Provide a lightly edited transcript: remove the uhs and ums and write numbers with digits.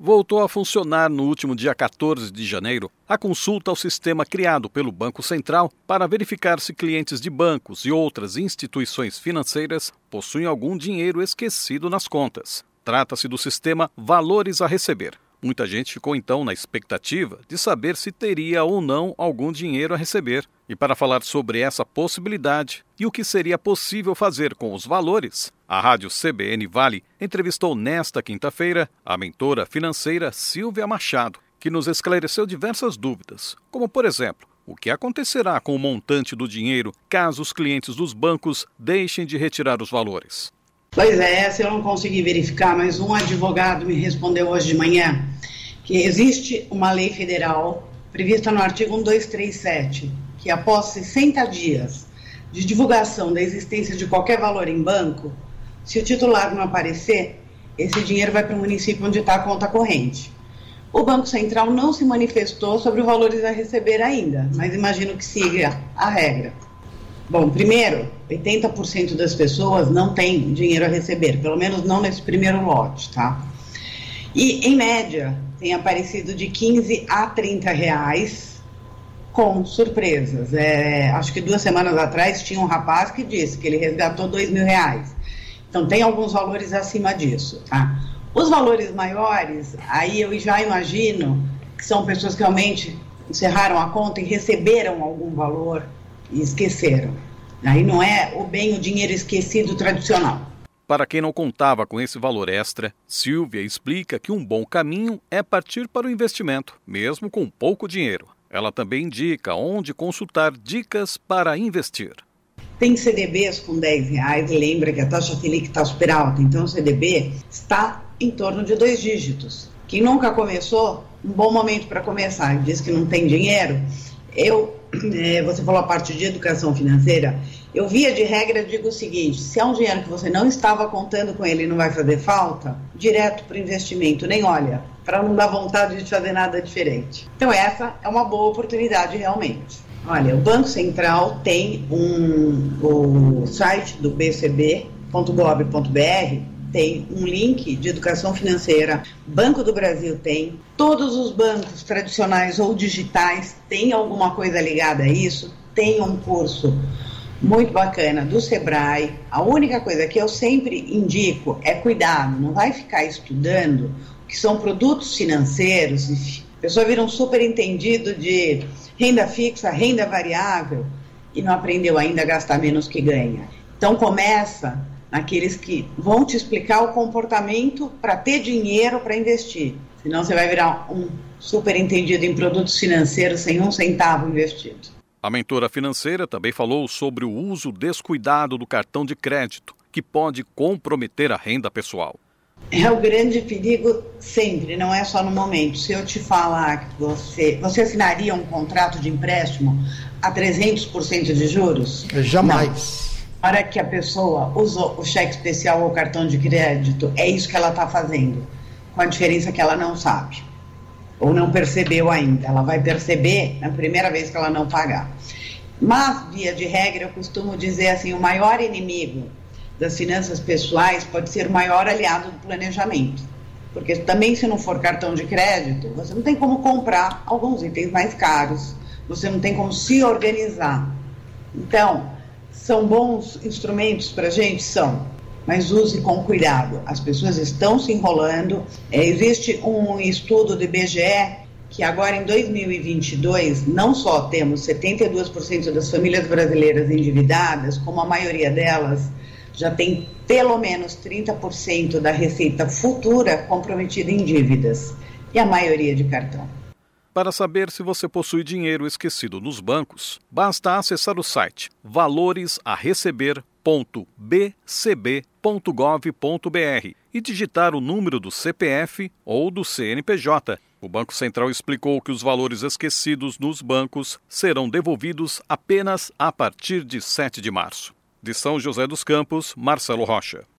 Voltou a funcionar no último dia 14 de janeiro a consulta ao sistema criado pelo Banco Central para verificar se clientes de bancos e outras instituições financeiras possuem algum dinheiro esquecido nas contas. Trata-se do sistema Valores a Receber. Muita gente ficou então na expectativa de saber se teria ou não algum dinheiro a receber. E para falar sobre essa possibilidade e o que seria possível fazer com os valores, a Rádio CBN Vale entrevistou nesta quinta-feira a mentora financeira Silvia Machado, que nos esclareceu diversas dúvidas, como por exemplo, o que acontecerá com o montante do dinheiro caso os clientes dos bancos deixem de retirar os valores. Pois é, essa eu não consegui verificar, mas um advogado me respondeu hoje de manhã que existe uma lei federal prevista no artigo 1237, que após 60 dias de divulgação da existência de qualquer valor em banco, se o titular não aparecer, esse dinheiro vai para o município onde está a conta corrente. O Banco Central não se manifestou sobre os valores a receber ainda, mas imagino que siga a regra. Bom, primeiro, 80% das pessoas não têm dinheiro a receber, pelo menos não nesse primeiro lote, tá? E, em média, tem aparecido de 15 a 30 reais com surpresas. Acho que 2 semanas atrás tinha um rapaz que disse que ele resgatou 2 mil reais. Então, tem alguns valores acima disso, tá? Os valores maiores, aí eu já imagino que são pessoas que realmente encerraram a conta e receberam algum valor e esqueceram. Aí não é o dinheiro esquecido tradicional. Para quem não contava com esse valor extra, Silvia explica que um bom caminho é partir para o investimento, mesmo com pouco dinheiro. Ela também indica onde consultar dicas para investir. Tem CDBs com 10 reais, lembra que a taxa Selic está super alta, então o CDB está em torno de 2 dígitos. Quem nunca começou, um bom momento para começar, diz que não tem dinheiro. Você falou a parte de educação financeira, eu via de regra digo o seguinte, se é um dinheiro que você não estava contando com ele e não vai fazer falta, direto para o investimento, nem olha, para não dar vontade de fazer nada diferente. Então essa é uma boa oportunidade realmente. Olha, o Banco Central tem o site do bcb.gov.br, tem um link de educação financeira, Banco do Brasil tem, todos os bancos tradicionais ou digitais têm alguma coisa ligada a isso, tem um curso muito bacana do Sebrae. A única coisa que eu sempre indico é cuidado, não vai ficar estudando o que são produtos financeiros, a pessoa vira um super entendido de renda fixa, renda variável e não aprendeu ainda a gastar menos que ganha. Então começa naqueles que vão te explicar o comportamento para ter dinheiro para investir. Senão você vai virar um super entendido em produtos financeiros sem um centavo investido. A mentora financeira também falou sobre o uso descuidado do cartão de crédito, que pode comprometer a renda pessoal. É o grande perigo sempre, não é só no momento. Se eu te falar que você assinaria um contrato de empréstimo a 300% de juros? Jamais. Não. Na hora que a pessoa usou o cheque especial ou o cartão de crédito, é isso que ela está fazendo, com a diferença que ela não sabe, ou não percebeu ainda. Ela vai perceber na primeira vez que ela não pagar. Mas, via de regra, eu costumo dizer assim, o maior inimigo das finanças pessoais pode ser o maior aliado do planejamento. Porque também, se não for cartão de crédito, você não tem como comprar alguns itens mais caros, você não tem como se organizar. Então, são bons instrumentos para a gente? São, mas use com cuidado. As pessoas estão se enrolando. Existe um estudo do IBGE que agora em 2022, não só temos 72% das famílias brasileiras endividadas, como a maioria delas já tem pelo menos 30% da receita futura comprometida em dívidas, e a maioria de cartão. Para saber se você possui dinheiro esquecido nos bancos, basta acessar o site valoresaReceber.bcb.gov.br e digitar o número do CPF ou do CNPJ. O Banco Central explicou que os valores esquecidos nos bancos serão devolvidos apenas a partir de 7 de março. De São José dos Campos, Marcelo Rocha.